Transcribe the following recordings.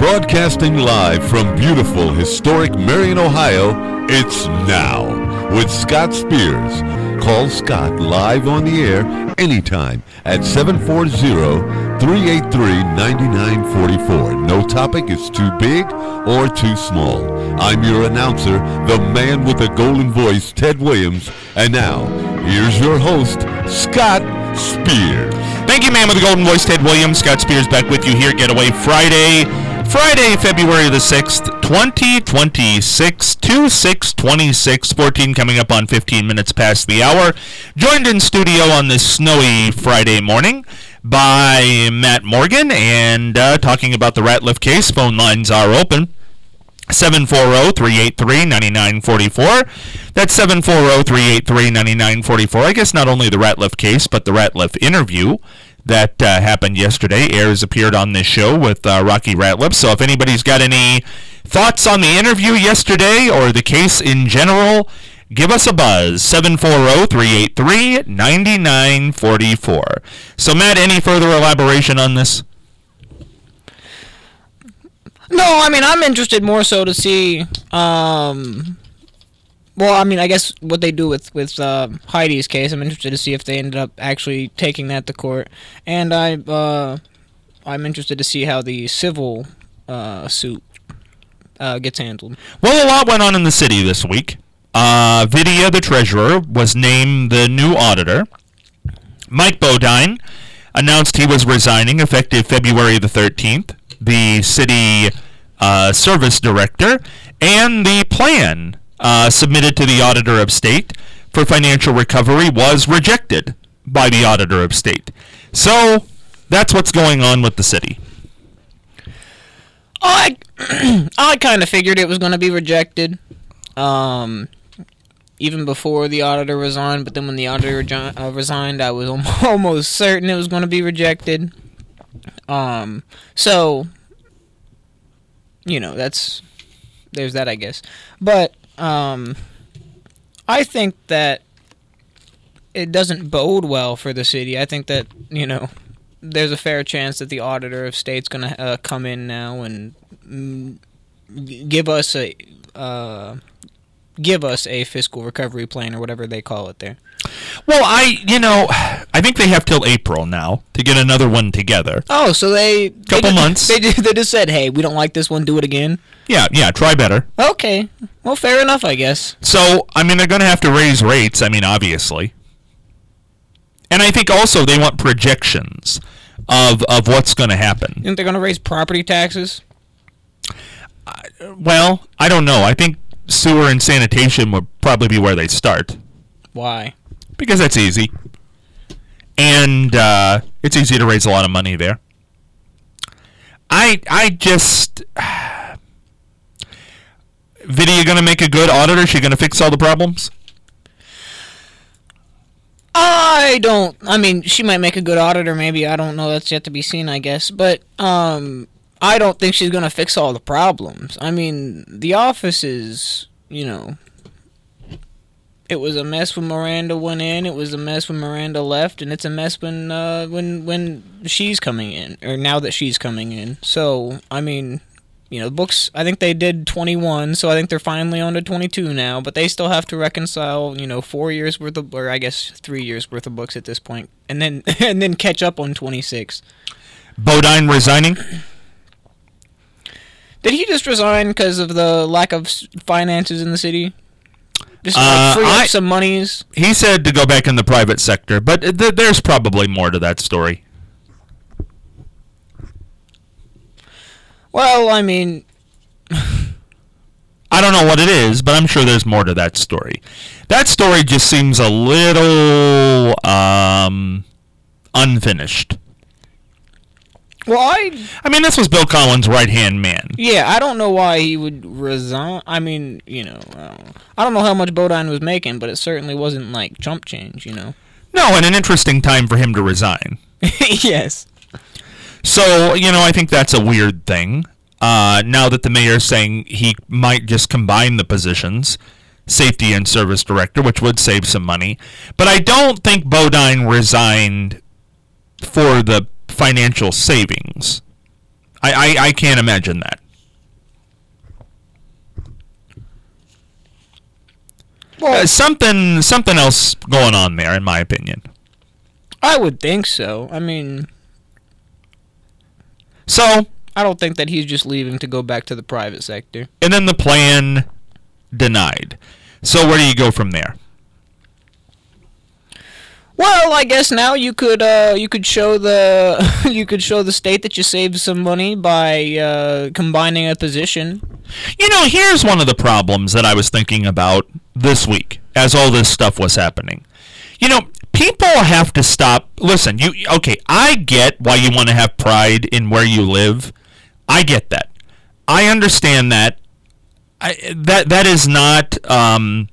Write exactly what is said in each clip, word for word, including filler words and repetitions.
Broadcasting live from beautiful, historic Marion, Ohio, it's Now with Scott Spears. Call Scott live on the air anytime at seven four zero, three eight three, nine nine four four. No topic is too big or too small. I'm your announcer, the man with the golden voice, Ted Williams. And now, here's your host, Scott Spears. Thank you, man with the golden voice, Ted Williams. Scott Spears back with you here. Getaway Friday. Friday, February the sixth, twenty twenty-six, two six twenty-six, fourteen coming up on fifteen minutes past the hour. Joined in studio on this snowy Friday morning by Matt Morgan and uh, talking about the Ratliff case. Phone lines are open. seven four zero, three eight three, nine nine four four. That's seven four zero, three eight three, nine nine four four. I guess not only the Ratliff case, but the Ratliff interview that uh, happened yesterday. Ayers appeared on this show with uh, Rocky Ratliff. So if anybody's got any thoughts on the interview yesterday or the case in general, give us a buzz. seven four zero, three eight three, nine nine four four. So Matt, any further elaboration on this? No, I mean, I'm interested more so to see, um, well, I mean, I guess what they do with, with uh, Heidi's case. I'm interested to see if they ended up actually taking that to court. And I, uh, I'm interested to see how the civil uh, suit uh, gets handled. Well, a lot went on in the city this week. Uh, Vidya, the treasurer, was named the new auditor. Mike Bodine announced he was resigning effective February the thirteenth. The city uh, service director, and the plan uh, submitted to the Auditor of State for financial recovery was rejected by the Auditor of State. So that's what's going on with the city. I I kind of figured it was going to be rejected, um, even before the auditor resigned. But then when the auditor regi- uh, resigned, I was almost certain it was going to be rejected. Um, so, you know, that's, there's that, I guess. But, um, I think that it doesn't bode well for the city. I think that, you know, there's a fair chance that the Auditor of State's going to uh, come in now and mm, give us a, uh, give us a fiscal recovery plan or whatever they call it there. Well, I, you know, I think they have till April now to get another one together. Oh, so they... Couple they, months. They, they just said, hey, we don't like this one, do it again? Yeah, yeah, try better. Okay. Well, fair enough, I guess. So, I mean, they're going to have to raise rates, I mean, obviously. And I think also they want projections of, of what's going to happen. You think they're going to raise property taxes? Uh, well, I don't know. I think sewer and sanitation would probably be where they start. Why? Because that's easy. And uh, it's easy to raise a lot of money there. I I just... Vidya going to make a good auditor? She going to fix all the problems? I don't... I mean, she might make a good auditor, maybe. I don't know. That's yet to be seen, I guess. But um, I don't think she's going to fix all the problems. I mean, the office is, you know... It was a mess when Miranda went in. It was a mess when Miranda left, and it's a mess when uh, when when she's coming in, or now that she's coming in. So I mean, you know, the books. I think they did twenty-one, so I think they're finally on to twenty-two now. But they still have to reconcile, you know, four years worth of, or I guess three years worth of books at this point, and then and then catch up on twenty-six. Bodine resigning. Did he just resign because of the lack of finances in the city? Just like uh, free I, up some monies. He said to go back in the private sector, but th- there's probably more to that story. Well, I mean... I don't know what it is, but I'm sure there's more to that story. That story just seems a little um, unfinished. Well, I... I mean, this was Bill Collins' right-hand man. Yeah, I don't know why he would resign. I mean, you know, I don't know, I don't know how much Bodine was making, but it certainly wasn't, like, chump change, you know? No, and an interesting time for him to resign. Yes. So, you know, I think that's a weird thing. Uh, now that the mayor's saying he might just combine the positions, safety and service director, which would save some money. But I don't think Bodine resigned for the financial savings. I, I, I can't imagine that. Well, uh, something something else going on there, in my opinion. I would think so. I mean, so I don't think that he's just leaving to go back to the private sector. And then the plan denied. So where do you go from there? Well, I guess now you could uh, you could show the you could show the state that you saved some money by uh, combining a position. You know, here's one of the problems that I was thinking about this week as all this stuff was happening. You know, people have to stop. Listen, you okay? I get why you want to have pride in where you live. I get that. I understand that. I, that that is not um,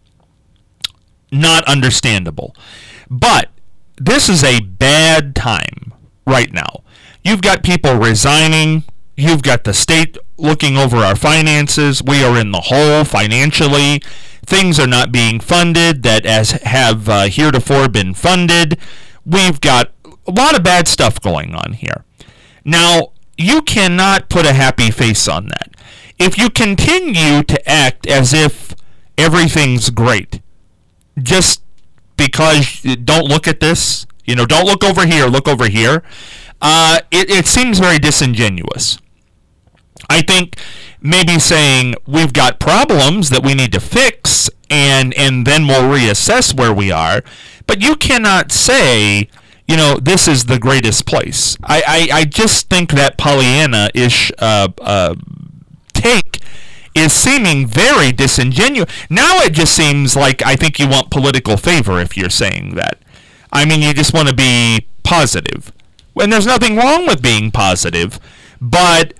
not understandable. But this is a bad time right now. You've got people resigning. You've got the state looking over our finances. We are in the hole financially. Things are not being funded that as have uh, heretofore been funded. We've got a lot of bad stuff going on here. Now, you cannot put a happy face on that. If you continue to act as if everything's great, just because don't look at this, you know, don't look over here, look over here, uh, it, it seems very disingenuous. I think maybe saying we've got problems that we need to fix and and then we'll reassess where we are, but you cannot say, you know, this is the greatest place. I, I, I just think that Pollyanna-ish uh, uh, take is seeming very disingenuous. Now it just seems like I think you want political favor if you're saying that. I mean, you just want to be positive. And there's nothing wrong with being positive, but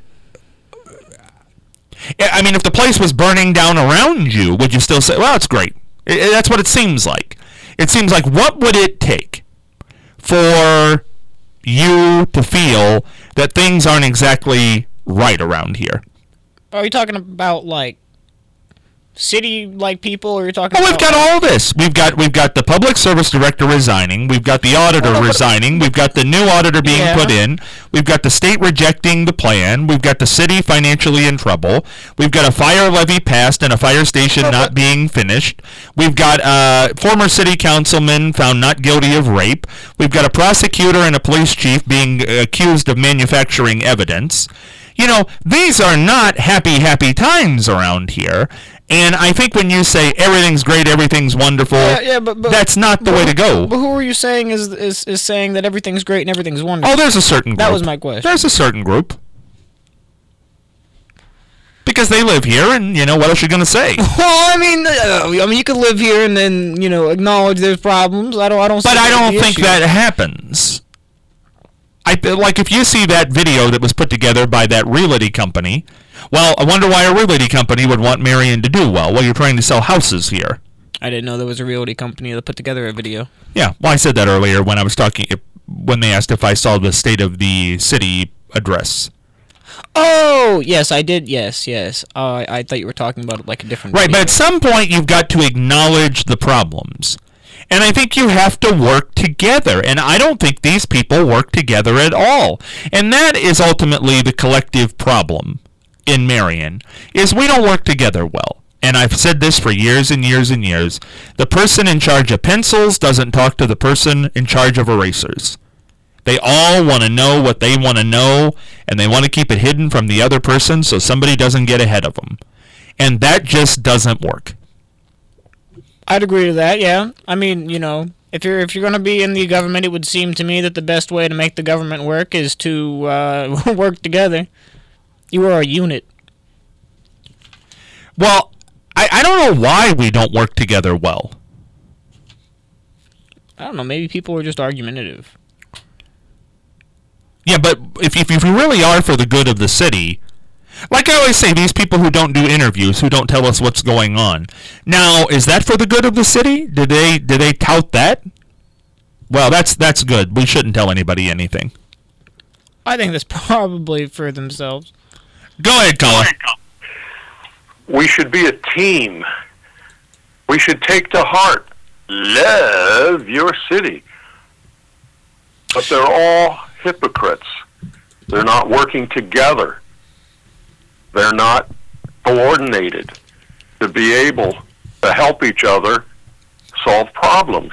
I mean, if the place was burning down around you, would you still say, well, it's great? It, that's what it seems like. It seems like, what would it take for you to feel that things aren't exactly right around here? Are you talking about, like, city-like people, or are you talking oh, about... we've got all this. We've got we've got the public service director resigning. We've got the auditor oh, resigning. We've got the new auditor being yeah. put in. We've got the state rejecting the plan. We've got the city financially in trouble. We've got a fire levy passed and a fire station oh, not being finished. We've got a former city councilman found not guilty of rape. We've got a prosecutor and a police chief being accused of manufacturing evidence. You know, these are not happy, happy times around here. And I think when you say everything's great, everything's wonderful, yeah, yeah, but, but, that's not the but, way to go. But who are you saying is, is is saying that everything's great and everything's wonderful? Oh, there's a certain group. That was my question. There's a certain group. Because they live here, and, you know, what else are you going to say? Well, I mean, uh, I mean, you could live here and then, you know, acknowledge there's problems. I don't, I don't. But I don't think issue. that happens. I like if you see that video that was put together by that realty company. Well, I wonder why a realty company would want Marion to do well. Well, you're trying to sell houses here. I didn't know there was a realty company that put together a video. Yeah, well, I said that earlier when I was talking, when they asked if I saw the state of the city address. Oh, yes, I did. Yes, yes. Uh, I thought you were talking about like a different Right, video. But at some point you've got to acknowledge the problems. And I think you have to work together. And I don't think these people work together at all. And that is ultimately the collective problem in Marion, is we don't work together well. And I've said this for years and years and years. The person in charge of pencils doesn't talk to the person in charge of erasers. They all want to know what they want to know, and they want to keep it hidden from the other person so somebody doesn't get ahead of them. And that just doesn't work. I'd agree to that, yeah. I mean, you know, if you're if you're going to be in the government, it would seem to me that the best way to make the government work is to uh, work together. You are a unit. Well, I, I don't know why we don't work together well. I don't know. Maybe people are just argumentative. Yeah, but if if, if you really are for the good of the city, like I always say, these people who don't do interviews, who don't tell us what's going on. Now, is that for the good of the city? Did they did they tout that? Well, that's that's good. We shouldn't tell anybody anything. I think that's probably for themselves. Go ahead, Colin. We should be a team. We should take to heart, love your city. But they're all hypocrites. They're not working together. They're not coordinated to be able to help each other solve problems.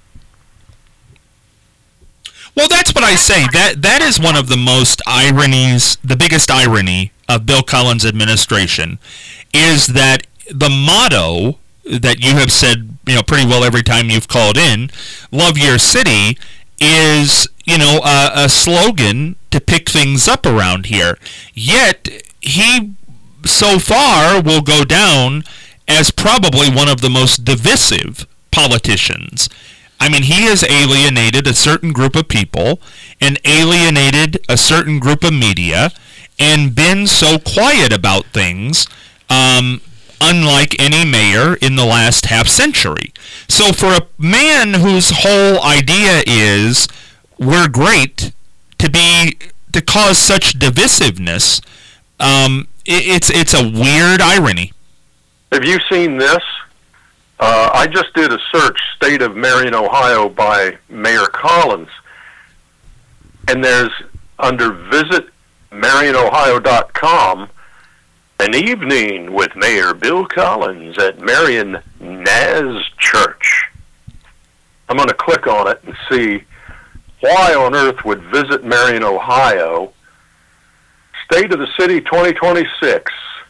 Well, that's what I say. That that is one of the most ironies, the biggest irony of Bill Collins' administration, is that the motto that you have said, you know, pretty well every time you've called in, "Love your city," is, you know, a, a slogan to pick things up around here. Yet he, so far, will go down as probably one of the most divisive politicians. I mean, he has alienated a certain group of people and alienated a certain group of media and been so quiet about things, um, unlike any mayor in the last half century. So for a man whose whole idea is we're great, to be to cause such divisiveness, um, it, it's it's a weird irony. Have you seen this? Uh, I just did a search, State of Marion, Ohio, by Mayor Collins, and there's, under visit marion ohio dot com, an evening with Mayor Bill Collins at Marion Naz Church. I'm going to click on it and see why on earth would Visit Marion, Ohio, State of the City twenty twenty-six,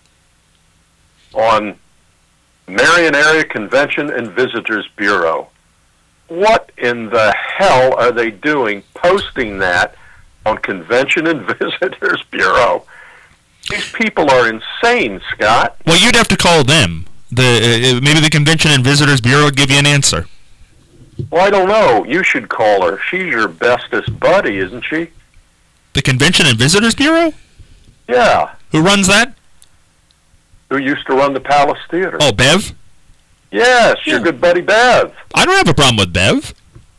on Marion Area Convention and Visitors Bureau. What in the hell are they doing posting that on Convention and Visitors Bureau? These people are insane, Scott. Well, you'd have to call them. The uh, maybe the Convention and Visitors Bureau would give you an answer. Well, I don't know. You should call her. She's your bestest buddy, isn't she? The Convention and Visitors Bureau? Yeah. Who runs that? Who used to run the Palace Theater. Oh, Bev? Yes, your Yeah. good buddy Bev. I don't have a problem with Bev.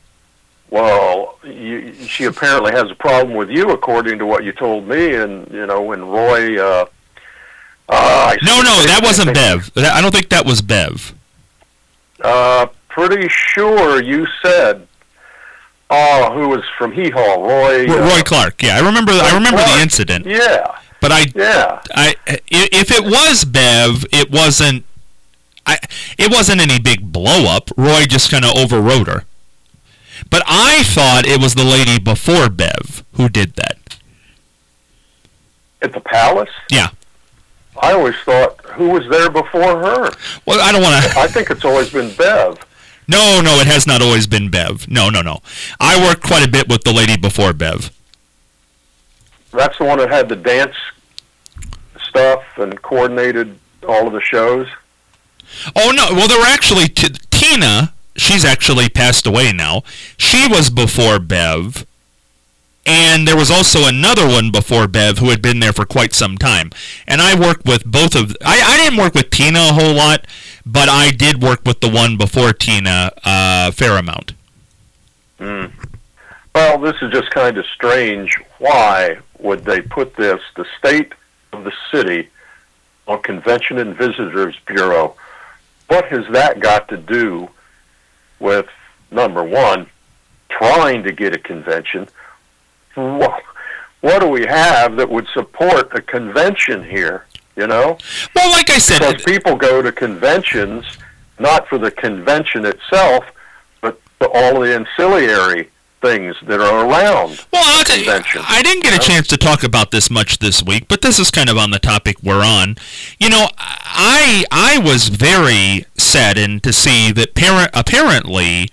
Well, you, she apparently has a problem with you, according to what you told me. And, you know, when Roy... Uh, uh, I No, no, that wasn't think- Bev. That- I don't think that was Bev. Uh, pretty sure you said... Oh, who was from Hee Haw? Roy... Roy, uh, Roy Clark, yeah. I remember I remember Clark. the incident. Yeah, But I, yeah. I, i- if it was Bev, it wasn't... I, it wasn't any big blow-up. Roy just kind of overrode her. But I thought it was the lady before Bev who did that. At the Palace? Yeah. I always thought, who was there before her? Well, I don't want to... I think it's always been Bev. No, no, it has not always been Bev. No, no, no. I worked quite a bit with the lady before Bev. That's the one that had the dance stuff and coordinated all of the shows? Oh, no. Well, there were actually... T- Tina, she's actually passed away now. She was before Bev. And there was also another one before Bev who had been there for quite some time. And I worked with both of... I, I didn't work with Tina a whole lot, but I did work with the one before Tina uh, a fair amount. Mm. Well, this is just kind of strange. Why would they put this, the state of the city, on Convention and Visitors Bureau? What has that got to do with, number one, trying to get a convention? What, what do we have that would support a convention here, you know? Well, like I said... Because people go to conventions not for the convention itself, but for all the ancillary things that are around Well, I'll the tell you, convention. I didn't get a chance to talk about this much this week, but this is kind of on the topic we're on. You know, I I was very saddened to see that parent, apparently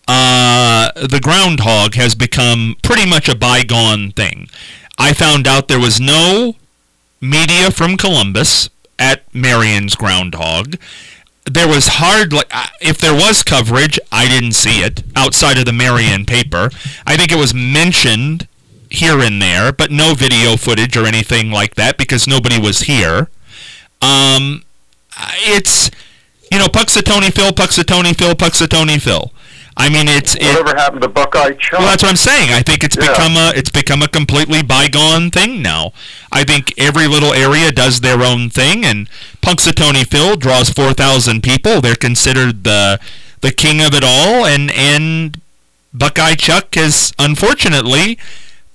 uh, the groundhog has become pretty much a bygone thing. I found out there was no media from Columbus at Marion's groundhog. There was hardly, if there was coverage, I didn't see it outside of the Marion paper. I think it was mentioned here and there, but no video footage or anything like that because nobody was here. Um, it's, you know, Puxatony Phil, Puxatony Phil, Puxatony Phil. I mean, it's it, Whatever happened to Buckeye Chuck? well, that's what I'm saying. I think it's Yeah. become a it's become a completely bygone thing now. I think every little area does their own thing, and Punxsutawney Phil draws four thousand people. They're considered the the king of it all, and and Buckeye Chuck has unfortunately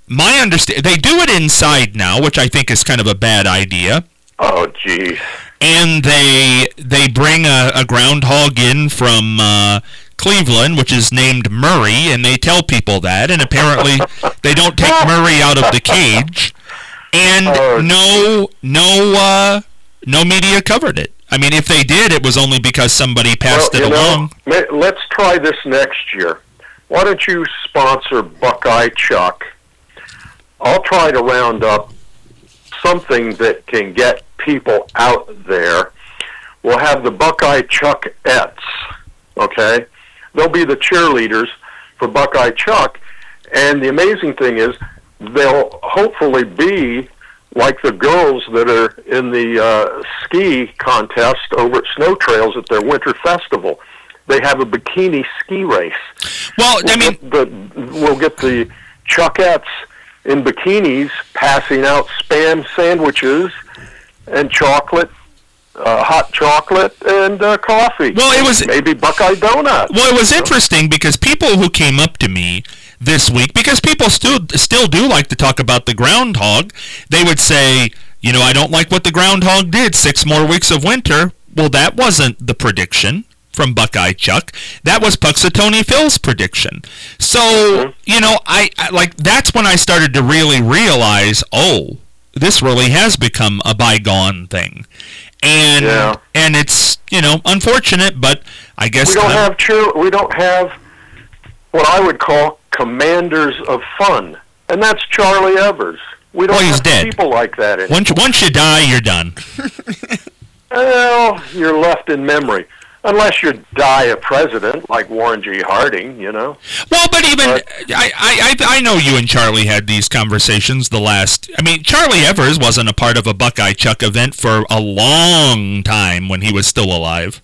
my understand they do it inside now, which I think is kind of a bad idea. Oh, geez. And they they bring a, a groundhog in from uh, Cleveland, which is named Murray, and they tell people that, and apparently they don't take Murray out of the cage, and oh, no no uh, no media covered it. I mean, if they did, it was only because somebody passed well, it you along. Know, let's try this next year. Why don't you sponsor Buckeye Chuck? I'll try to round up something that can get people out there. We'll have the Buckeye Chuckettes, okay? They'll be the cheerleaders for Buckeye Chuck, and the amazing thing is they'll hopefully be like the girls that are in the uh, ski contest over at Snow Trails at their winter festival. They have a bikini ski race. Well, we'll I mean, get the, we'll get the Chuckettes in bikinis passing out Spam sandwiches and chocolate, uh, hot chocolate, and uh, coffee. Well, it was maybe Buckeye donuts. Well, it was interesting because people who came up to me this week, because people still still do like to talk about the groundhog, they would say, you know, I don't like what the groundhog did. Six more weeks of winter. Well, that wasn't the prediction from Buckeye Chuck. That was Puxatony Phil's prediction. So, mm-hmm. you know, I, I like that's when I started to really realize, oh, this really has become a bygone thing. And yeah. and it's, you know, unfortunate, but I guess we don't I'm, have cheer, we don't have what I would call commanders of fun, and that's Charlie Evers. We don't well, he's have dead. people like that anymore. Once once you die, you're done. Well, you're left in memory. Unless you die a president like Warren G. Harding, you know. Well, but even but, I, I, I know you and Charlie had these conversations the last. I mean, Charlie Evers wasn't a part of a Buckeye Chuck event for a long time when he was still alive.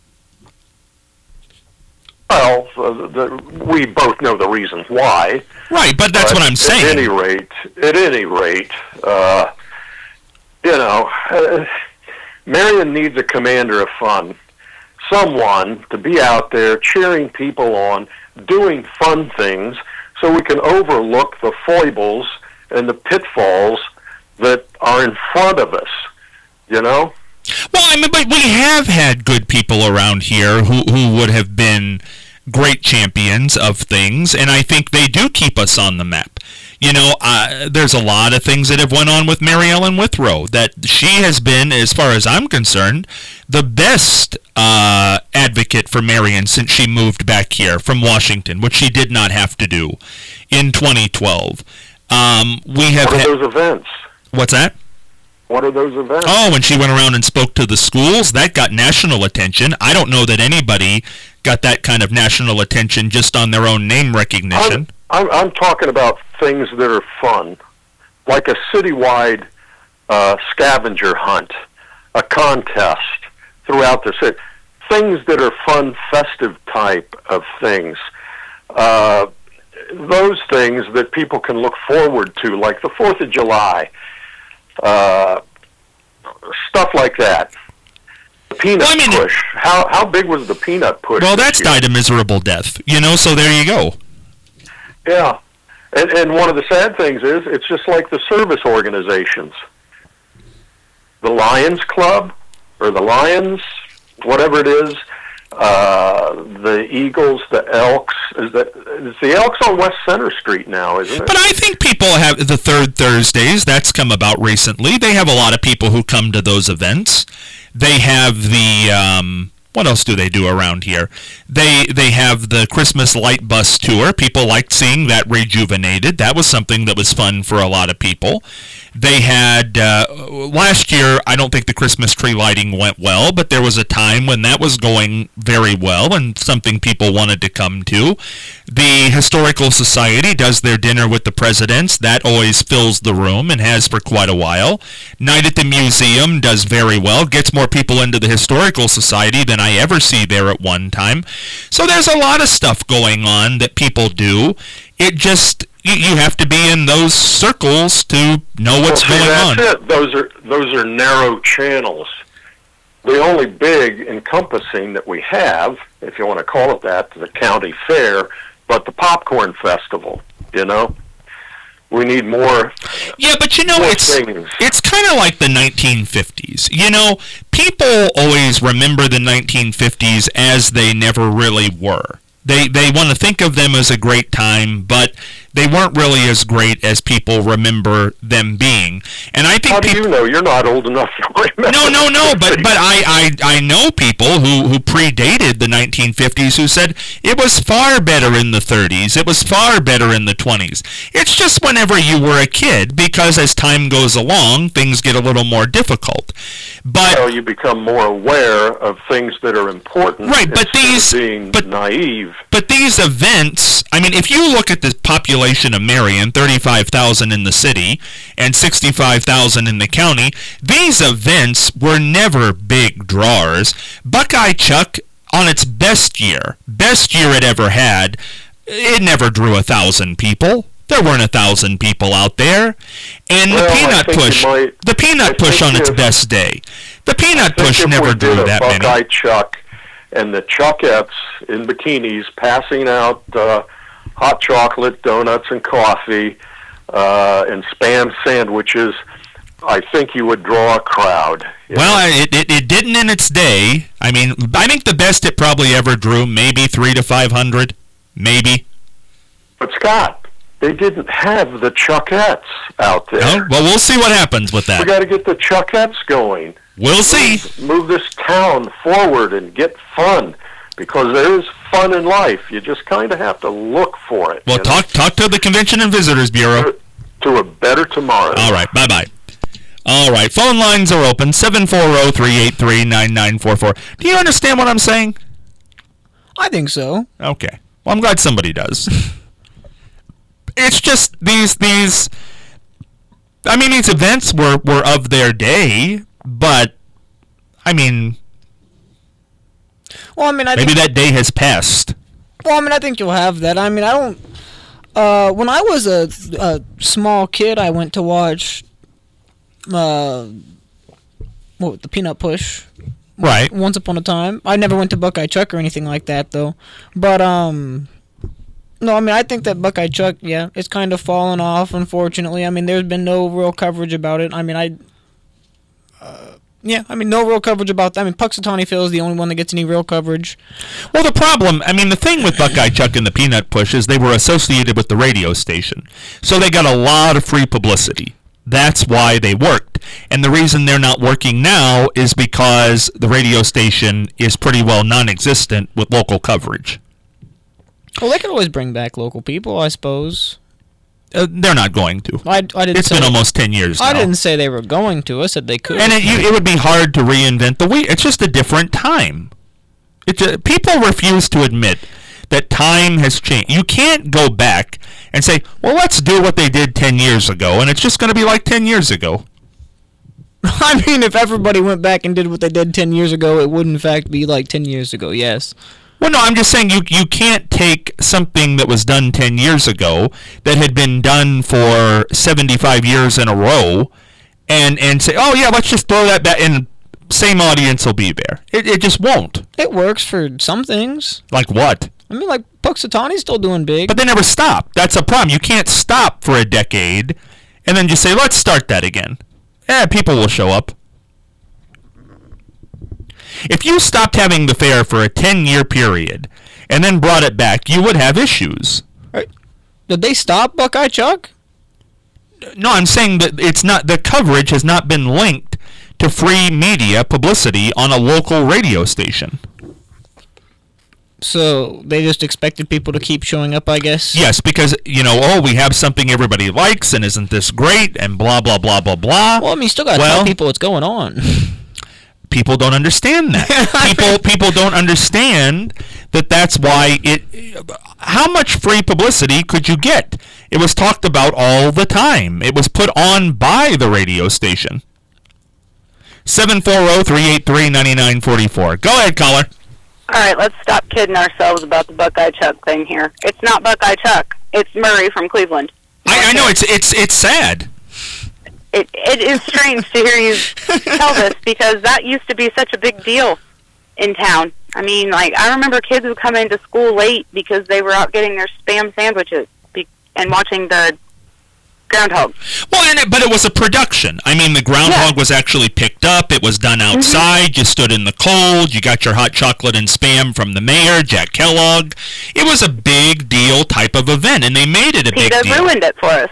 Well, uh, the, we both know the reasons why. Right, but that's but what I'm saying. At any rate, at any rate, uh, you know, uh, Marion needs a commander of fun. Someone to be out there cheering people on, doing fun things, so we can overlook the foibles and the pitfalls that are in front of us, you know? Well, I mean, but we have had good people around here who, who would have been great champions of things, and I think they do keep us on the map. You know, uh, there's a lot of things that have went on with Mary Ellen Withrow that she has been, as far as I'm concerned, the best uh, advocate for Marion since she moved back here from Washington, which she did not have to do in twenty twelve. Um, we have what are ha- those events? What's that? What are those events? Oh, when she went around and spoke to the schools, that got national attention. I don't know that anybody got that kind of national attention just on their own name recognition. I'm, I'm, I'm talking about things that are fun, like a citywide uh, scavenger hunt, a contest throughout the city. Things that are fun, festive type of things. Uh, those things that people can look forward to, like the fourth of July. Uh, stuff like that. The peanut well, I mean, push. How how big was the peanut push? Well, that's year? died a miserable death, you know, so there you go. Yeah. And, and one of the sad things is, it's just like the service organizations. The Lions Club, or the Lions, whatever it is, uh, the Eagles, the Elks. Is that it's the Elks on West Center Street now, isn't it? But I think people have the third Thursdays. That's come about recently. They have a lot of people who come to those events. They have the um, what else do they do around here? They they have the Christmas light bus tour. People liked seeing that rejuvenated. That was something that was fun for a lot of people. They had, uh, last year, I don't think the Christmas tree lighting went well, but there was a time when that was going very well and something people wanted to come to. The Historical Society does their dinner with the presidents. That always fills the room and has for quite a while. Night at the Museum does very well, gets more people into the Historical Society than I ever see there at one time. So there's a lot of stuff going on that people do. It just... You have to be in those circles to know what's well, see, going that's on. It. Those are those are narrow channels. The only big encompassing that we have, if you want to call it that, the county fair, but the popcorn festival. You know, We need more. Yeah, but you know, more it's things. it's kind of like the nineteen fifties. You know, people always remember the nineteen fifties as they never really were. They they want to think of them as a great time, but they weren't really as great as people remember them being. And I think How do peop- you know? You're not old enough to remember. No, no, no. But but I, I, I know people who, who predated the nineteen fifties who said it was far better in the thirties. It was far better in the twenties. It's just whenever you were a kid, because as time goes along, things get a little more difficult. But So you become more aware of things that are important. Right, but instead these- of being but- naive. But these events, I mean, if you look at the population of Marion, thirty-five thousand in the city and sixty-five thousand in the county, these events were never big drawers. Buckeye Chuck, on its best year, best year it ever had, it never drew a thousand people. There weren't a thousand people out there. And Well, the I Peanut think you Push, might- the Peanut I Push think on its if- best day, the Peanut I think Push if never we drew did a that Buckeye many. Chuck and the Chuckettes in bikinis passing out uh, hot chocolate, donuts, and coffee, uh, and Spam sandwiches, I think you would draw a crowd. you Well, know. it, it it didn't in its day. I mean, I think the best it probably ever drew, maybe three to five hundred, maybe. But Scott, they didn't have the Chuckettes out there. No? Well, we'll see what happens with We that. got to get the Chuckettes going. We'll see. Move this town forward and get fun, because there is fun in life. You just kind of have to look for it. Well, you know, talk talk to the Convention and Visitors Bureau. to a better tomorrow. All right, bye bye. All right, phone lines are open seven four zero, three eight three, nine nine four four. Do you understand what I'm saying? I think so. Okay. Well, I'm glad somebody does. It's just these these. I mean, these events were were of their day, but I mean, Well, I mean, I maybe think, that day has passed. well, I mean, I think you'll have that. I mean, I don't. Uh, when I was a, a small kid, I went to watch. Uh, what the Peanut Push? Right. Once upon a time. I never went to Buckeye Chuck or anything like that, though. But um, no, I mean, I think that Buckeye Chuck, yeah, it's kind of fallen off. Unfortunately, I mean, there's been no real coverage about it. I mean, I. Uh, yeah, I mean, no real coverage about that. I mean, Puxatawny Phil is the only one that gets any real coverage. Well, the problem, I mean, the thing with Buckeye Chuck and the Peanut Push is they were associated with the radio station. So they got a lot of free publicity. That's why they worked. And the reason they're not working now is because the radio station is pretty well non-existent with local coverage. Well, they could always bring back local people, I suppose. Uh, they're not going to. I, I didn't It's say been almost ten years now. I didn't say they were going to. I said they could. And it, you, it would be hard to reinvent the wheel. It's just a different time. It's a, people refuse to admit that time has changed. You can't go back and say, well, let's do what they did ten years ago, and it's just going to be like ten years ago. I mean, if everybody went back and did what they did ten years ago, it would in fact be like ten years ago, yes. Well, no, I'm just saying you you can't take something that was done ten years ago that had been done for seventy-five years in a row and, and say, oh, yeah, let's just throw that back, and same audience will be there. It, it just won't. It works for some things. Like what? I mean, like, Puxatawny's still doing big. But they never stop. That's a problem. You can't stop for a decade and then just say, let's start that again. Eh, people will show up. If you stopped having the fair for a ten-year period and then brought it back, you would have issues. Right. Did they stop Buckeye Chuck? No, I'm saying that it's not, the coverage has not been linked to free media publicity on a local radio station. So they just expected people to keep showing up, I guess? Yes, because, you know, oh, we have something everybody likes, and isn't this great, and blah, blah, blah, blah, blah. Well, I mean, you still got to Well- tell people what's going on. People don't understand that. people people don't understand that that's why it... How much free publicity could you get? It was talked about all the time. It was put on by the radio station. seven four zero, three eight three, nine nine four four. Go ahead, caller. All right, let's stop kidding ourselves about the Buckeye Chuck thing here. It's not Buckeye Chuck. It's Murray from Cleveland. I, I know, it's it's it's sad. It It is strange to hear you tell this, because that used to be such a big deal in town. I mean, like, I remember kids would come into school late because they were out getting their Spam sandwiches be- and watching the groundhog. Well, and it, but it was a production. I mean, the groundhog Yeah. was actually picked up. It was done outside. Mm-hmm. You stood in the cold. You got your hot chocolate and Spam from the mayor, Jack Kellogg. It was a big deal type of event, and they made it a PETA big deal. ruined it for us.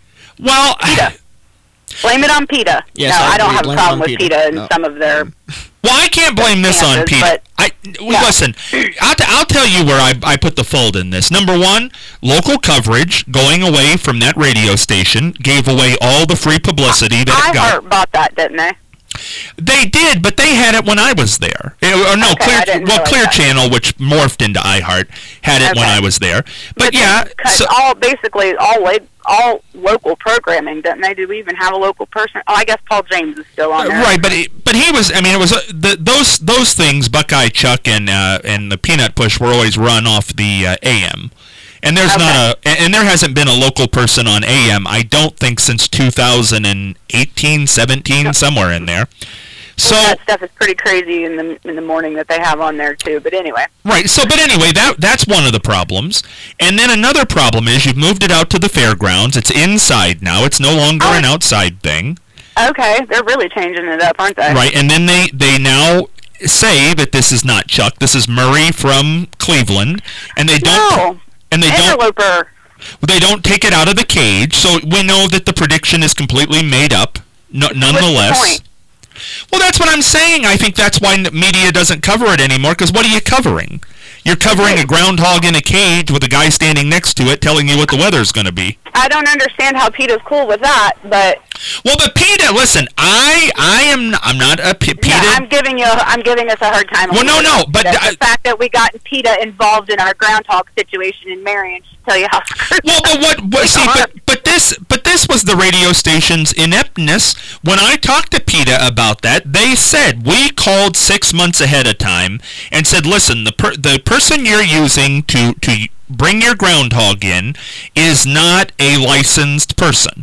Well, PETA. Blame it on PETA. Yes, no, I I, don't agree. have Blame a it problem on with PETA. PETA and No. some of their... well, I can't blame this on Chances, PETA. but- I Yeah. listen. I'll, t- I'll tell you where I, I put the fold in this. Number one, local coverage going away from that radio station gave away all the free publicity that it got. iHeart bought that, didn't they? They did, but they had it when I was there. Eh, Or no, Okay, Clear I didn't well, realize Clear that. Channel, which morphed into iHeart, had it when Okay. I was there. But yeah, Cut so, all basically all la- all local programming, didn't they? Do we even have a local person? Oh, I guess Paul James is still on there. right. But it, but he was. I mean, it was uh, the, those those things. Buckeye Chuck and uh, and the Peanut Push were always run off the uh, A M. And there's Okay. not a and and there hasn't been a local person on A M. I don't think since two thousand eighteen, seventeen, somewhere in there. So That stuff is pretty crazy in the in the morning that they have on there too. But anyway, right. So but anyway, that that's one of the problems. And then another problem is you've moved it out to the fairgrounds. It's inside now. It's no longer Oh. an outside thing. okay, they're really changing it up, aren't they? Right. And then they they now say that this is not Chuck. This is Murray from Cleveland, and they don't No, and they don't interloper. they don't take it out of the cage. So we know that the prediction is completely made up. No, nonetheless. point? Well, that's what I'm saying. I think that's why n- media doesn't cover it anymore, because what are you covering? You're covering a groundhog in a cage with a guy standing next to it telling you what the weather's going to be. I don't understand how PETA's cool with that, but Well, but PETA, listen, I I am n- I'm not a P- PETA. yeah, I'm giving you I'm giving us a hard time. Well, no, no, but, the uh, fact that we got PETA involved in our groundhog situation in Marion should tell you how screwed. Well, but what? what They see, are. but, but this, but this was the radio station's ineptness. When I talked to PETA about that, they said we called six months ahead of time and said, listen, the per, the person you're using to to bring your groundhog in is not a licensed person.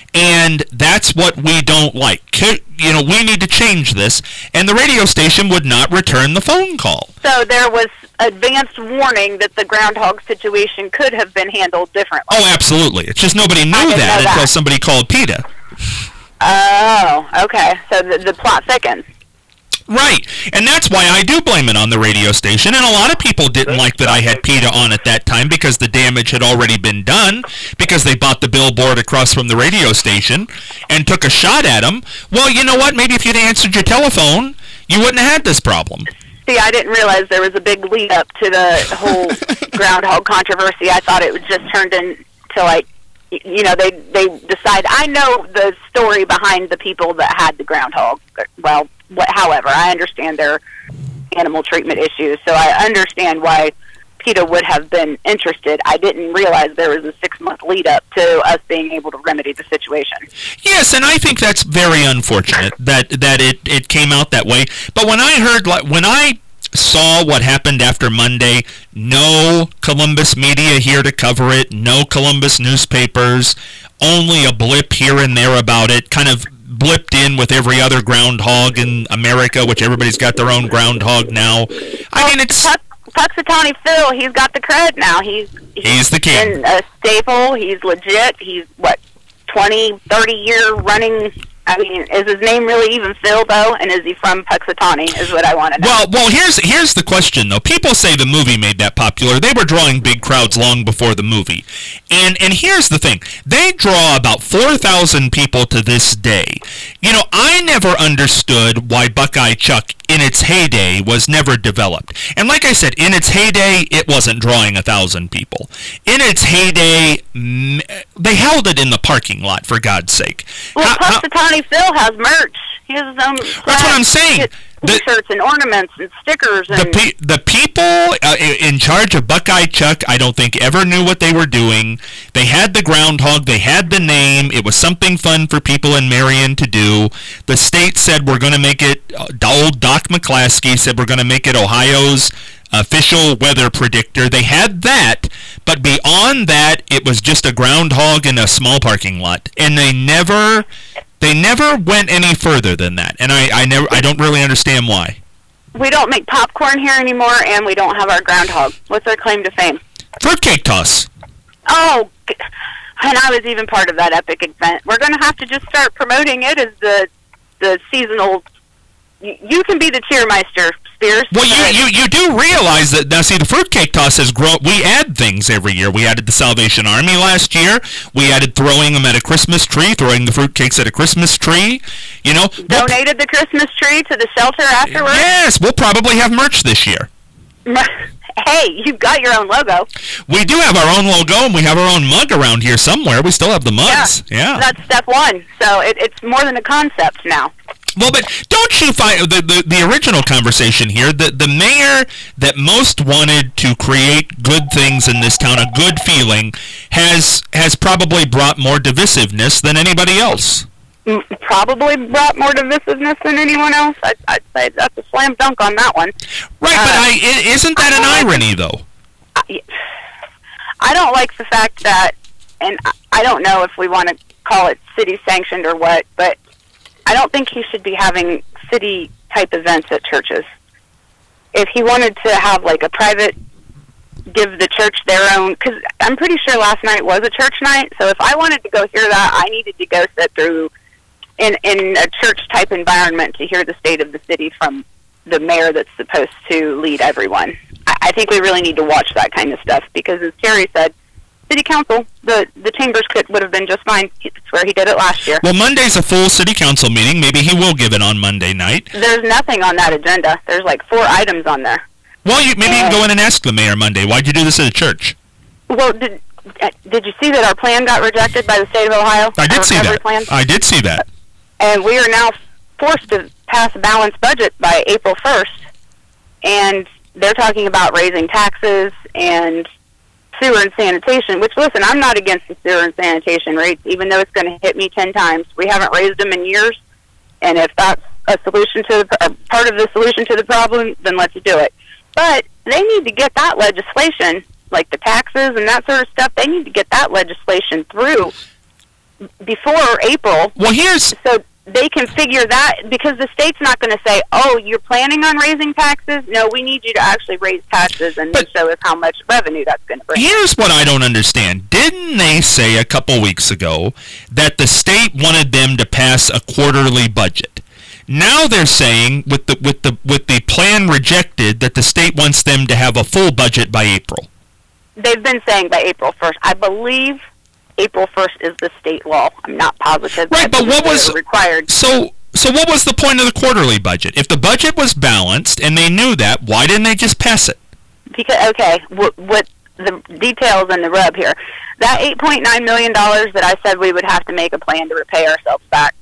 And that's what we don't like. C- You know, we need to change this. And the radio station would not return the phone call. So there was advanced warning that the groundhog situation could have been handled differently. Oh, absolutely. It's just nobody knew didn't that know until that. somebody called PETA. Oh, okay. So the, the plot thickens. Right, and that's why I do blame it on the radio station, and a lot of people didn't like that I had PETA on at that time because the damage had already been done, because they bought the billboard across from the radio station and took a shot at them. Well, you know what, maybe if you'd answered your telephone, you wouldn't have had this problem. See, I didn't realize there was a big lead up to the whole groundhog controversy. I thought it was just turned into like, y- you know, they they decide. I know the story behind the people that had the groundhog. Well, what, however, I understand their animal treatment issues, so I understand why PETA would have been interested. I didn't realize there was a six month lead up to us being able to remedy the situation. Yes, and I think that's very unfortunate that that it, it came out that way. But when I heard, like, when I saw what happened after Monday, no Columbus media here to cover it, no Columbus newspapers, only a blip here and there about it, kind of blipped in with every other groundhog in America, which everybody's got their own groundhog now. I mean, it's... Puck- Puxatawny Phil, he's got the cred now. He's He's the king. been a staple. He's legit. He's, what, twenty, thirty year running. I mean, is his name really even Phil, though? And is he from Puxatawny, is what I want to know. Well, well, here's here's the question though. People say the movie made that popular. They were drawing big crowds long before the movie, and and here's the thing: they draw about four thousand people to this day. You know, I never understood why Buckeye Chuck, in its heyday, was never developed. And like I said, in its heyday, it wasn't drawing a thousand people. In its heyday, mm, they held it in the parking lot, for God's sake. well, How- how- Puxatawny Phil has merch. He has his own That's what I'm saying. The- T-shirts and ornaments and stickers The, and pe- the people uh, i- in charge of Buckeye Chuck, I don't think ever knew what they were doing. They had the groundhog, they had the name, it was something fun for people in Marion to do. The state said we're going to make it, uh, old Doc McClaskey said we're going to make it Ohio's official weather predictor. They had that, but beyond that, it was just a groundhog in a small parking lot. And they never... They never went any further than that, and I, I never I don't really understand why. we don't make popcorn here anymore, and we don't have our groundhog. What's our claim to fame? Fruitcake toss. Oh, g- and I was even part of that epic event. We're going to have to just start promoting it as the the seasonal. You, you can be the cheermeister, Spears. Well, you, you, you do realize that, now see, the fruitcake toss has grown. We add things every year. We added the Salvation Army last year. We added throwing them at a Christmas tree, throwing the fruitcakes at a Christmas tree. You know, we'll, Donated the Christmas tree to the shelter afterwards. yes, we'll probably have merch this year. Hey, you've got your own logo. We do have our own logo, and we have our own mug around here somewhere. We still have the mugs. Yeah. That's step one. So it, it's more than a concept now. Well, but don't you find the, the the original conversation here that the mayor that most wanted to create good things in this town, a good feeling, has has probably brought more divisiveness than anybody else. M- Probably brought more divisiveness than anyone else. I'd, I'd say that's a slam dunk on that one. Right, Uh, but I, i- isn't that an I don't like irony, though? I, I don't like the fact that, and I- I don't know if we want to call it city sanctioned or what, but I don't think he should be having city type events at churches. If he wanted to have like a private, give the church their own, because I'm pretty sure last night was a church night, so if I wanted to go hear that, I needed to go sit through in, in a church type environment to hear the state of the city from the mayor that's supposed to lead everyone. I, I think we really need to watch that kind of stuff, because as Terry said, city council, the, the chambers could would have been just fine. It's where he did it last year. Well, Monday's a full city council meeting. Maybe he will give it on Monday night. There's nothing on that agenda. There's like four items on there. Well, you, maybe you can go in and ask the mayor Monday, why'd you do this at a church? Well, did uh, did you see that our plan got rejected by the state of Ohio? I did Our see recovery that. Plan? I did see that. And we are now forced to pass a balanced budget by April first. And they're talking about raising taxes and sewer and sanitation, which, listen, I'm not against the sewer and sanitation rates, even though it's going to hit me ten times. We haven't raised them in years, and if that's a solution to the, uh, part of the solution to the problem, then let's do it. But they need to get that legislation, like the taxes and that sort of stuff, they need to get that legislation through before April. Well, here's... So they can figure that, because the state's not going to say, oh, you're planning on raising taxes? No, we need you to actually raise taxes and But- show us how much revenue that's going to bring. Here's what I don't understand. Didn't they say a couple weeks ago that the state wanted them to pass a quarterly budget? Now they're saying with the with the with the plan rejected that the state wants them to have a full budget by April. They've been saying by April first. I believe April first is the state law. I'm not positive. Right, but what was required? So so what was the point of the quarterly budget? If the budget was balanced and they knew that, why didn't they just pass it? Because okay, what, what the details and the rub here? That eight point nine million dollars that I said we would have to make a plan to repay ourselves back.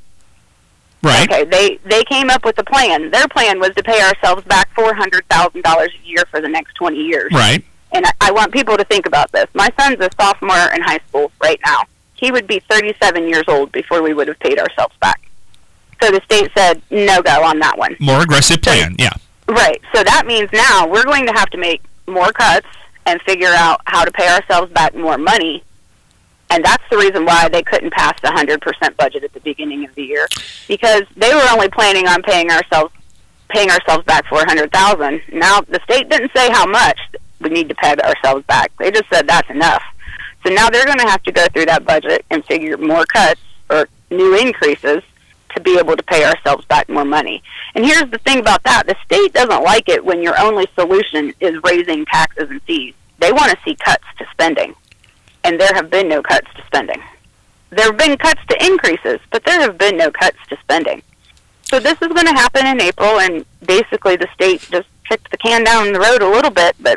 Right. Okay, they they came up with a plan. Their plan was to pay ourselves back four hundred thousand dollars a year for the next twenty years. Right. And I, I want people to think about this. My son's a sophomore in high school right now. He would be thirty-seven years old before we would have paid ourselves back. So the state said no go on that one. More aggressive plan. Yeah. Right. So that means now we're going to have to make more cuts and figure out how to pay ourselves back more money. And that's the reason why they couldn't pass the one hundred percent budget at the beginning of the year, because they were only planning on paying ourselves paying ourselves back four hundred thousand dollars. Now, the state didn't say how much we need to pay ourselves back. They just said that's enough. So now they're going to have to go through that budget and figure more cuts or new increases to be able to pay ourselves back more money. And here's the thing about that. The state doesn't like it when your only solution is raising taxes and fees. They want to see cuts to spending. And there have been no cuts to spending. There have been cuts to increases, but there have been no cuts to spending. So this is going to happen in April, and basically the state just kicked the can down the road a little bit, but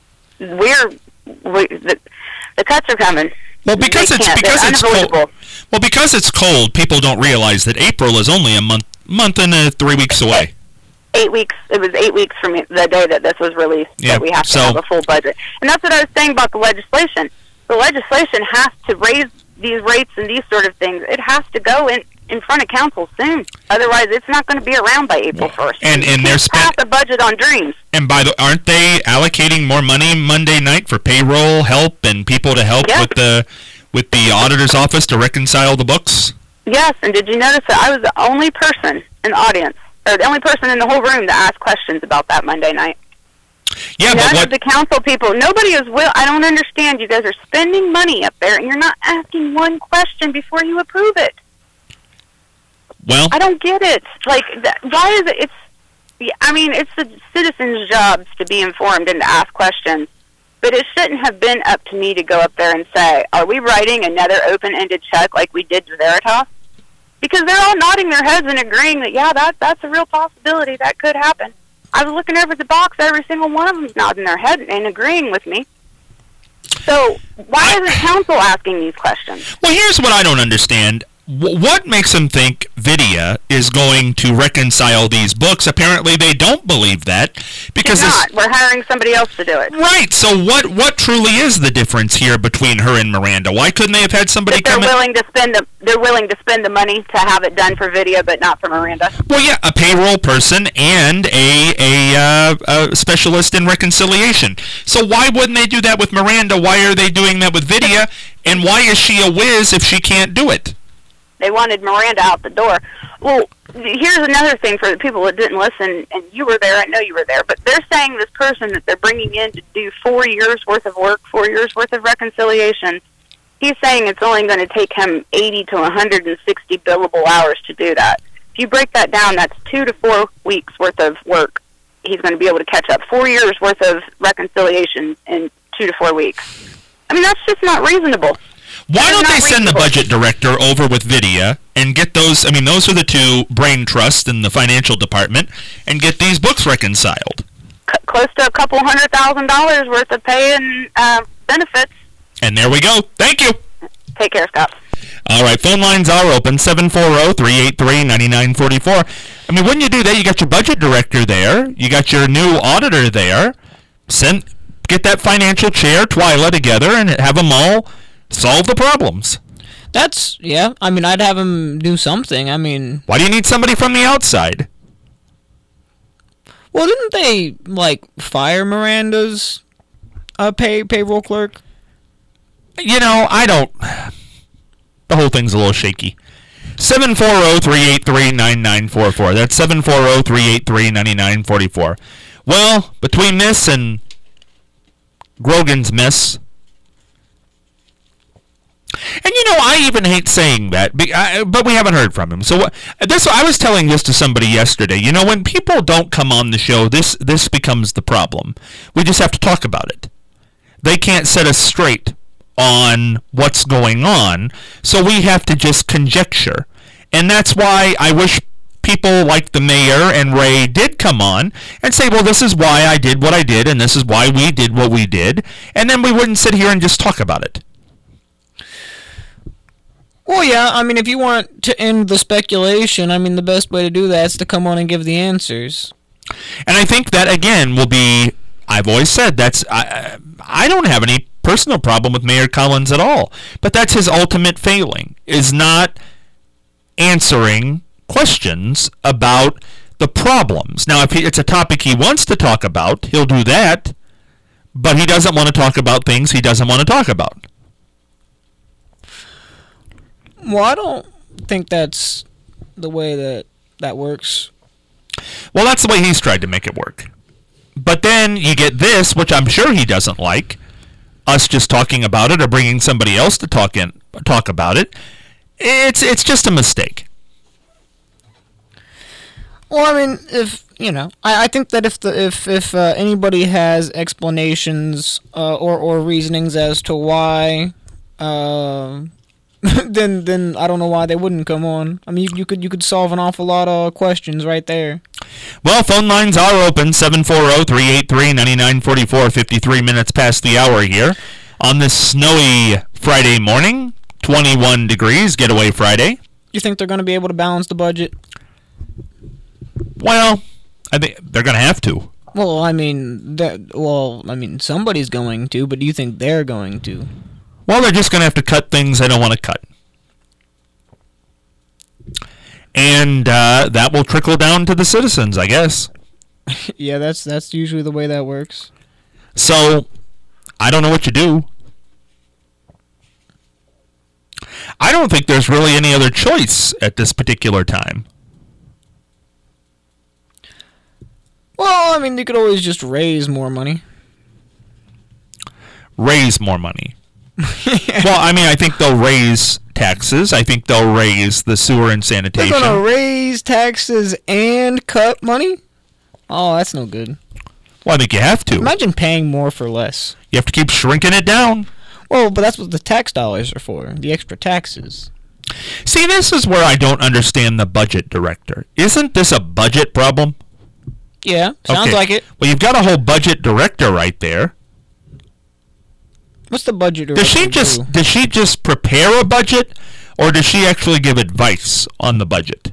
we're, we, the, the cuts are coming. Well, because They it's can't. because They're it's cold. unavoidable. Well, because it's cold, people don't realize that April is only a month month and uh, three weeks away. Eight weeks. It was eight weeks from the day that this was released Yeah, that we have to so- have a full budget. And that's what I was saying about the legislation. The legislation has to raise these rates and these sort of things. It has to go in, in front of council soon. Otherwise, it's not going to be around by April first. And and they're Pass spent. a budget on dreams. And by the aren't they allocating more money Monday night for payroll help and people to help Yes. with the with the auditor's office to reconcile the books? Yes, and did you notice that I was the only person in the audience, or the only person in the whole room that asked questions about that Monday night? Yeah, None but what? of the council people, nobody is will. I don't understand. You guys are spending money up there, and you're not asking one question before you approve it. Well, I don't get it. Like, th- why is it? It's. Yeah, I mean, it's the citizens' jobs to be informed and to ask questions, but it shouldn't have been up to me to go up there and say, "Are we writing another open-ended check like we did to Veritas?" Because they're all nodding their heads and agreeing that, yeah, that that's a real possibility. That could happen. I was looking over the box. Every single one of them's nodding their head and agreeing with me. So why isn't council asking these questions? Well, here's what I don't understand. W- what makes them think Vidya is going to reconcile these books? Apparently, they don't believe that because She's it's not. We're hiring somebody else to do it. right. So what? What truly is the difference here between her and Miranda? Why couldn't they have had somebody That they're come in? willing to spend the they're willing to spend the money to have it done for Vidya, but not for Miranda. Well, yeah, a payroll person and a a, uh, a specialist in reconciliation. So why wouldn't they do that with Miranda? Why are they doing that with Vidya? And why is she a whiz if she can't do it? They wanted Miranda out the door. Well, here's another thing for the people that didn't listen, and you were there, I know you were there, but they're saying this person that they're bringing in to do four years' worth of work, four years' worth of reconciliation, he's saying it's only going to take him eighty to one hundred sixty billable hours to do that. If you break that down, that's two to four weeks' worth of work. He's going to be able to catch up. Four years' worth of reconciliation in two to four weeks. I mean, that's just not reasonable. Why don't they send the budget director over with Vidya and get those, I mean, those are the two brain trusts in the financial department, and get these books reconciled? C- close to a couple hundred thousand dollars worth of pay and uh, benefits. And there we go. Thank you. Take care, Scott. All right, phone lines are open, seven four zero, three eight three, nine nine four four. I mean, when you do that, you got your budget director there, you got your new auditor there. Send, get that financial chair, Twyla, together, and have them all solve the problems. That's, yeah, I mean, I'd have him do something. I mean... Why do you need somebody from the outside? Well, didn't they, like, fire Miranda's uh, pay payroll clerk? You know, I don't... The whole thing's a little shaky. seven four zero, three eight three, nine nine four four. That's seven four zero, three eight three, nine nine four four. Well, between this and Grogan's mess... And you know, I even hate saying that, but we haven't heard from him. So what, this, I was telling this to somebody yesterday. You know, when people don't come on the show, this this becomes the problem. We just have to talk about it. They can't set us straight on what's going on, so we have to just conjecture. And that's why I wish people like the mayor and Ray did come on and say, well, this is why I did what I did, and this is why we did what we did, and then we wouldn't sit here and just talk about it. Well, yeah, I mean, if you want to end the speculation, I mean, the best way to do that is to come on and give the answers. And I think that, again, will be, I've always said, that's, I, I don't have any personal problem with Mayor Collins at all, but that's his ultimate failing, is not answering questions about the problems. Now, if he, it's a topic he wants to talk about, he'll do that, but he doesn't want to talk about things he doesn't want to talk about. Well, I don't think that's the way that that works. Well, that's the way he's tried to make it work. But then you get this, which I'm sure he doesn't like, us just talking about it or bringing somebody else to talk in talk about it. It's it's just a mistake. Well, I mean, if you know, I, I think that if the if if uh, anybody has explanations uh, or or reasonings as to why. Uh, then then I don't know why they wouldn't come on. I mean, you, you could you could solve an awful lot of questions right there. Well, phone lines are open, seven four zero, three eight three, nine nine four four, fifty-three minutes past the hour here on this snowy Friday morning, twenty-one degrees, getaway Friday. You think they're going to be able to balance the budget? Well, I think they're going to have to. Well, I mean, that, well, I mean, somebody's going to, but do you think they're going to? Well, they're just going to have to cut things they don't want to cut. And uh, that will trickle down to the citizens, I guess. Yeah, that's that's usually the way that works. So, I don't know what you do. I don't think there's really any other choice at this particular time. Well, I mean, they could always just raise more money. Raise more money. Well, I mean, I think they'll raise taxes. I think they'll raise the sewer and sanitation. They're gonna raise taxes and cut money? Oh, that's no good. Well, I think you have to. Imagine paying more for less. You have to keep shrinking it down. Well, but that's what the tax dollars are for. The extra taxes. See, this is where I don't understand the budget director. Isn't this a budget problem? Yeah, sounds Okay. like it. Well, you've got a whole budget director right there. What's the budget? Does she director just do? does she just prepare a budget, or does she actually give advice on the budget?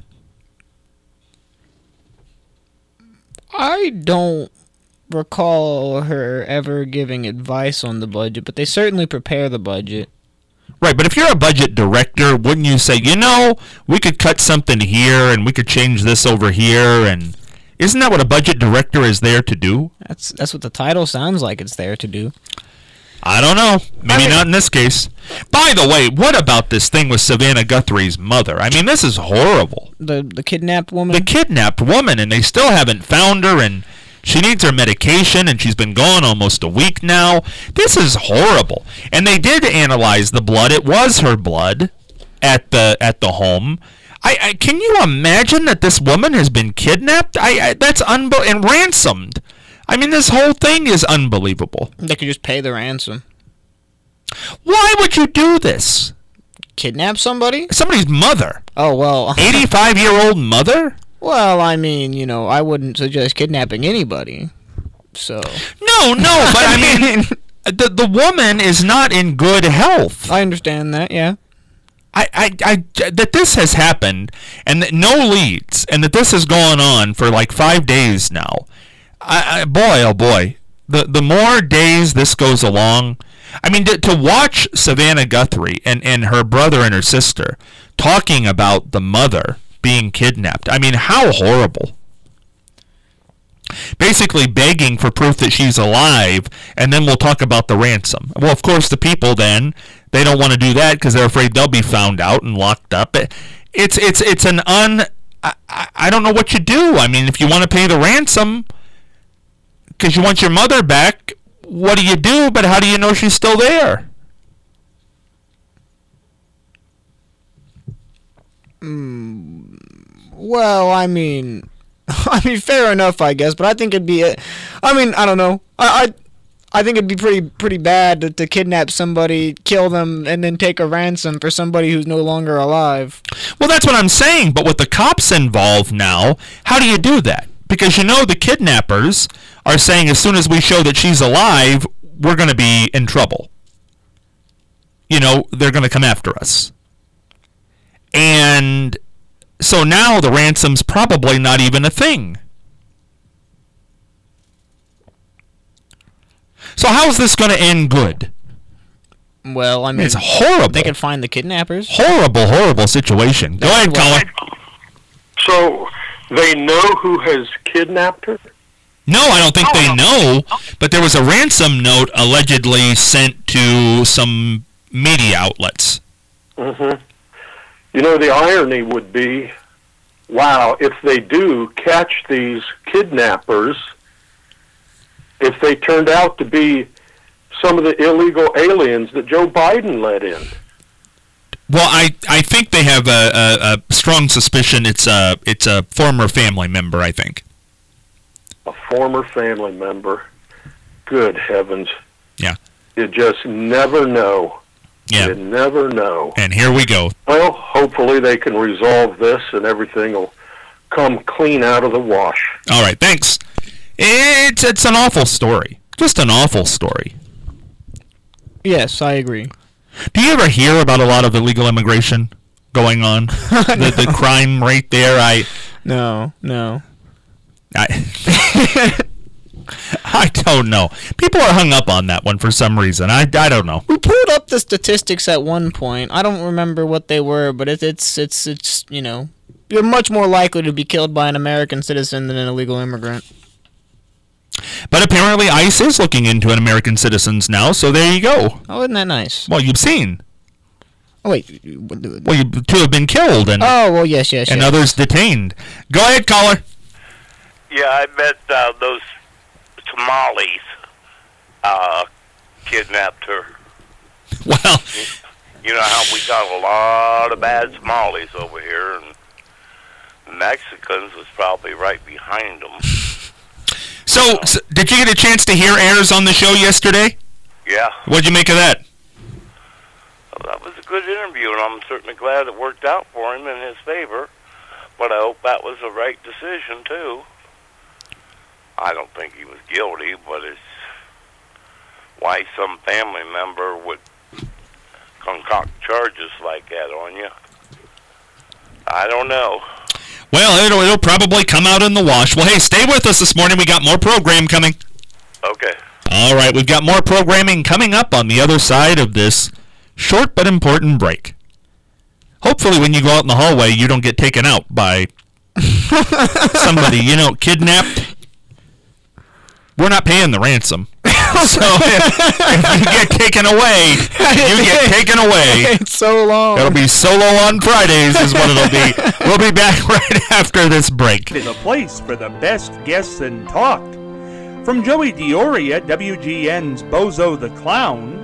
I don't recall her ever giving advice on the budget, but they certainly prepare the budget. Right, but if you're a budget director, wouldn't you say, you know, we could cut something here and we could change this over here, and isn't that what a budget director is there to do? That's that's what the title sounds like it's there to do. I don't know. Maybe I mean- not in this case. By the way, what about this thing with Savannah Guthrie's mother? I mean, this is horrible. The the kidnapped woman. The kidnapped woman, and they still haven't found her, and she needs her medication, and she's been gone almost a week now. This is horrible. And they did analyze the blood. It was her blood at the at the home. I, I can you imagine that this woman has been kidnapped? I, I that's unbe- and ransomed. I mean, this whole thing is unbelievable. They could just pay the ransom. Why would you do this? Kidnap somebody? Somebody's mother, Oh well. eighty-five-year-old mother? Well, I mean, you know, I wouldn't suggest kidnapping anybody. So No, no, but I mean, the the woman is not in good health. I understand that. Yeah. I, I, I, that this has happened, and that no leads, and that this has gone on for like five days now. I, I, boy, oh boy, the the more days this goes along, I mean, to, to watch Savannah Guthrie and, and her brother and her sister talking about the mother being kidnapped. I mean, how horrible. Basically begging for proof that she's alive, and then we'll talk about the ransom. Well, of course, the people then, they don't want to do that because they're afraid they'll be found out and locked up. It's it's it's an un... I, I, I don't know what you do. I mean, if you want to pay the ransom because you want your mother back, what do you do? But how do you know she's still there? Well, I mean, I mean, fair enough, I guess. But I think it'd be, a, I mean, I don't know. I, I, I think it'd be pretty, pretty bad to, to kidnap somebody, kill them, and then take a ransom for somebody who's no longer alive. Well, that's what I'm saying. But with the cops involved now, how do you do that? Because you know the kidnappers are saying as soon as we show that she's alive, we're going to be in trouble. You know, they're going to come after us. And so now the ransom's probably not even a thing. So how is this going to end good? Well, I mean, It's horrible. they could find the kidnappers. Horrible, horrible situation. Go ahead, Colin. So they know who has kidnapped her? No, I don't think they know, but there was a ransom note allegedly sent to some media outlets. Mm-hmm. You know, the irony would be, wow, if they do catch these kidnappers, if they turned out to be some of the illegal aliens that Joe Biden let in. Well, I, I think they have a, a, a strong suspicion it's a it's a former family member, I think. A former family member. Good heavens. Yeah. You just never know. Yeah. You never know. And here we go. Well, hopefully they can resolve this and everything will come clean out of the wash. All right, thanks. It's it's an awful story. Just an awful story. Yes, I agree. Do you ever hear about a lot of illegal immigration going on? the, the crime rate there, I... No, no. I, I don't know. People are hung up on that one for some reason. I, I don't know. We pulled up the statistics at one point. I don't remember what they were, but it, it's it's it's you know, you're much more likely to be killed by an American citizen than an illegal immigrant. But apparently ICE is looking into an American citizens now, so there you go. Oh, isn't that nice? Well, you've seen. Oh wait. Well, you two have been killed and Oh well, yes, yes, and yes. others detained. Go ahead, caller. Yeah, I bet uh, those tamales uh, kidnapped her. Well, you know how we got a lot of bad tamales over here, and Mexicans was probably right behind them. So, so, did you get a chance to hear Ayers on the show yesterday? Yeah. What'd you make of that? Well, that was a good interview, and I'm certainly glad it worked out for him in his favor. But I hope that was the right decision, too. I don't think he was guilty, but it's why some family member would concoct charges like that on you. I don't know. Well, it'll, it'll probably come out in the wash. Well, hey, stay with us this morning. We got more program coming. Okay. All right, we've got more programming coming up on the other side of this short but important break. Hopefully when you go out in the hallway, you don't get taken out by somebody, you know, kidnapped. We're not paying the ransom. So if, if you get taken away, you get taken away. It's so long. It'll be solo on Fridays is what it'll be. We'll be back right after this break. Is a place for the best guests and talk. From Joey Diori at W G N's Bozo the Clown